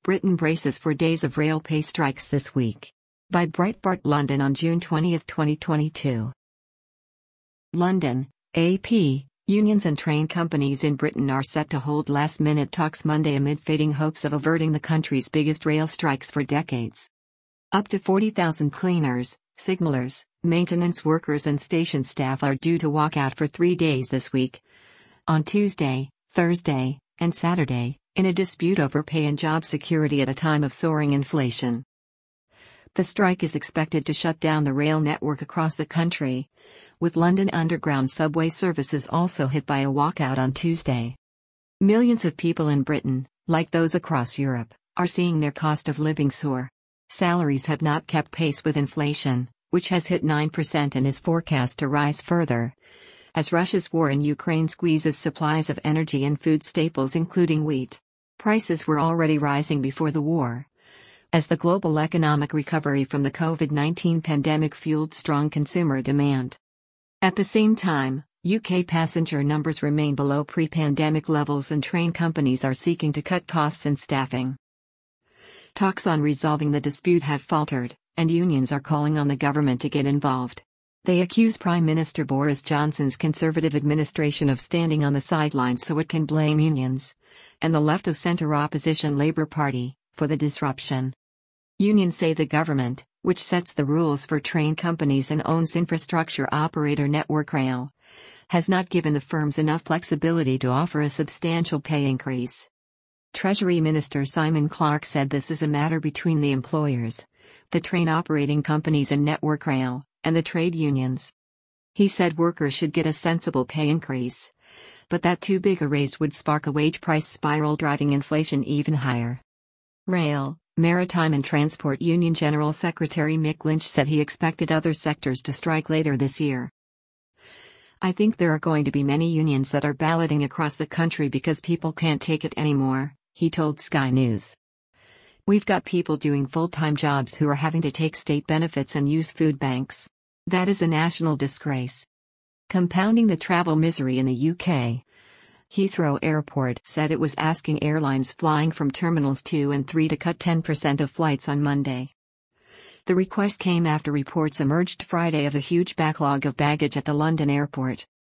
Britain braces for days of rail pay strikes this week. By Breitbart London on June 20, 2022. London, AP. Unions and train companies in Britain are set to hold last-minute talks Monday amid fading hopes of averting the country's biggest rail strikes for decades. Up to 40,000 cleaners, signallers, maintenance workers and station staff are due to walk out for 3 days this week. On Tuesday, Thursday, and Saturday, in a dispute over pay and job security at a time of soaring inflation. The strike is expected to shut down the rail network across the country, with London Underground subway services also hit by a walkout on Tuesday. Millions of people in Britain, like those across Europe, are seeing their cost of living soar. Salaries have not kept pace with inflation, which has hit 9% and is forecast to rise further, as Russia's war in Ukraine squeezes supplies of energy and food staples including wheat. Prices were already rising before the war, as the global economic recovery from the COVID-19 pandemic fueled strong consumer demand. At the same time, UK passenger numbers remain below pre-pandemic levels and train companies are seeking to cut costs and staffing. Talks on resolving the dispute have faltered, and unions are calling on the government to get involved. They accuse Prime Minister Boris Johnson's Conservative administration of standing on the sidelines so it can blame unions, and the left-of-centre opposition Labour Party, for the disruption. Unions say the government, which sets the rules for train companies and owns infrastructure operator Network Rail, has not given the firms enough flexibility to offer a substantial pay increase. Treasury Minister Simon Clarke said this is a matter between the employers, the train operating companies and Network Rail, and the trade unions. He said workers should get a sensible pay increase, but that too big a raise would spark a wage price spiral driving inflation even higher. Rail, Maritime and Transport Union General Secretary Mick Lynch said he expected other sectors to strike later this year. "I think there are going to be many unions that are balloting across the country because people can't take it anymore," he told Sky News. "We've got people doing full-time jobs who are having to take state benefits and use food banks. That is a national disgrace." Compounding the travel misery in the UK, Heathrow Airport said it was asking airlines flying from Terminals 2 and 3 to cut 10% of flights on Monday. The request came after reports emerged Friday of a huge backlog of baggage at the London airport.